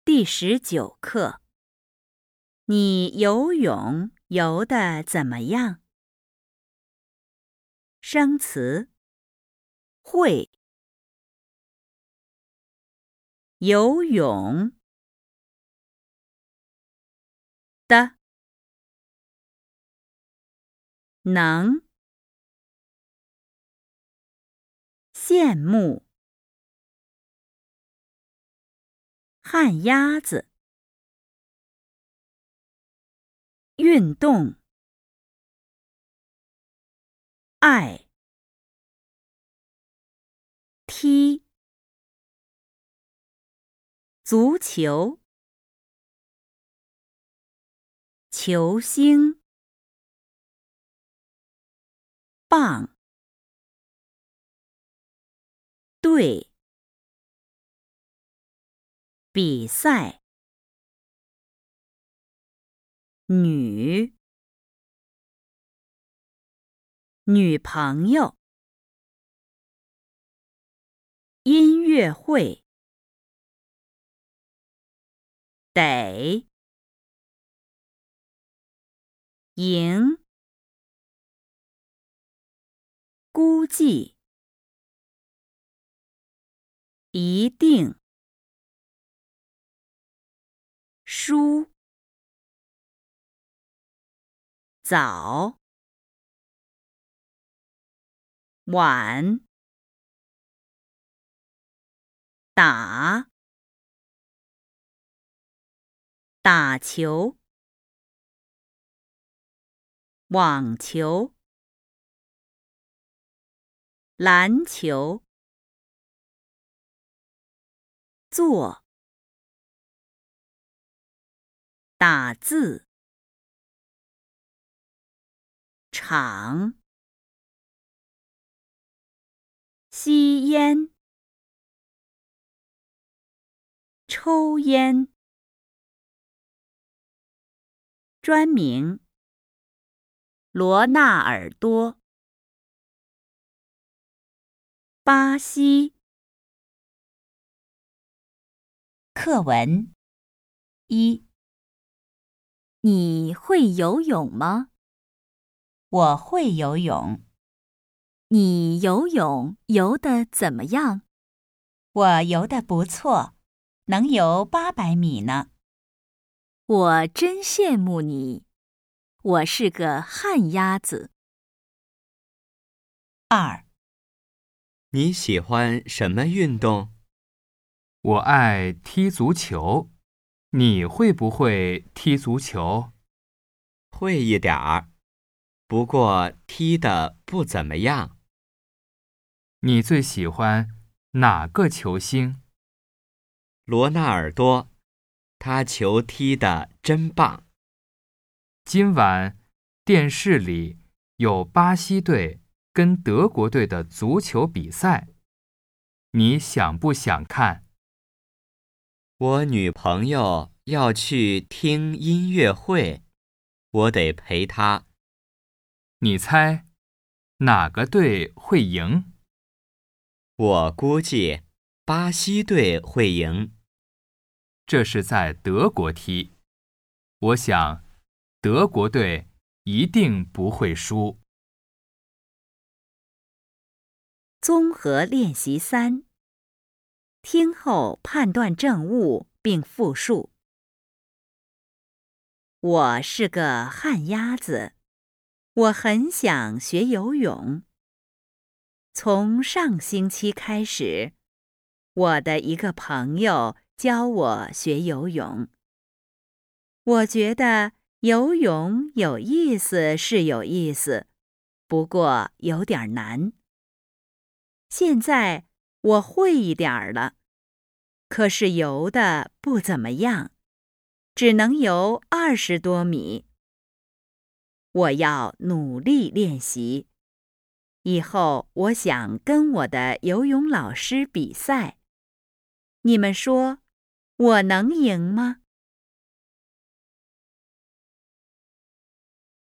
第19课，你游泳游得怎么样？生词：会，游泳的，能，羡慕，旱鸭子，运动，爱，踢，足球，球星，棒，队，比赛，女，女朋友，音乐会，得，赢，估计，一定，输，早，晚，打，打球，网球，篮球，做，打字，场，吸烟，抽烟，专名，罗纳尔多，巴西。课文1，你会游泳吗？ 我会游泳。 你游泳游得怎么样？ 我游得不错，能游800米呢。 我真羡慕你，我是个旱鸭子。 2， 你喜欢什么运动？ 我爱踢足球。你会不会踢足球？ 会一点儿，不过踢得不怎么样。 你最喜欢哪个球星？ 罗纳尔多，他球踢得真棒。 今晚电视里有巴西队跟德国队的足球比赛，你想不想看？ 我女朋友要去听音乐会，我得陪她。 你猜哪个队会赢？ 我估计巴西队会赢。 这是在德国踢，我想德国队一定不会输。 综合练习3，听后判断正误并复述。我是个旱鸭子，我很想学游泳。从上星期开始，我的一个朋友教我学游泳。我觉得游泳有意思是有意思，不过有点难。现在我会一点儿了，可是游得不怎么样，只能游20多米。我要努力练习，以后我想跟我的游泳老师比赛。你们说，我能赢吗？